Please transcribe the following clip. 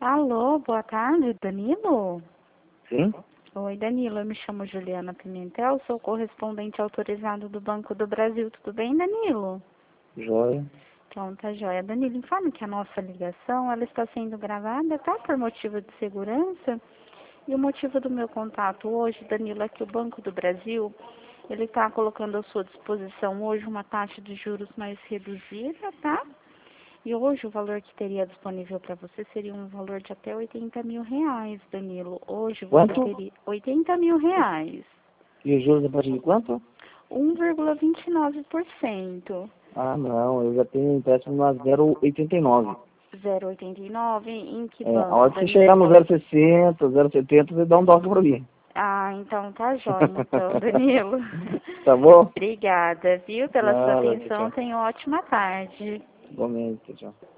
Alô, boa tarde, Danilo? Sim? Oi, Danilo, eu me chamo Juliana Pimentel, sou correspondente autorizado do Banco do Brasil. Tudo bem, Danilo? Joia. Então, tá joia. Danilo, informe que a nossa ligação ela está sendo gravada, tá? Por motivo de segurança. E o motivo do meu contato hoje, Danilo, é que o Banco do Brasil, ele está colocando à sua disposição hoje uma taxa de juros mais reduzida, tá? E hoje o valor que teria disponível para você seria um valor de até R$ 80.000, Danilo. Hoje você Quanto? teria R$ 80.000. E os juros a partir de quanto? 1,29%. Ah, não, eu já tenho empréstimo na 0,89. 0,89 em que A banco, hora que você chegar no Danilo? 0,60, 0,70, você dá um toque pra mim. Ah, então tá jóia, então, Danilo. Tá bom? Obrigada, viu, pela sua Nada, tchau, atenção. tchau. Tenha uma ótima tarde. Igualmente, tchau.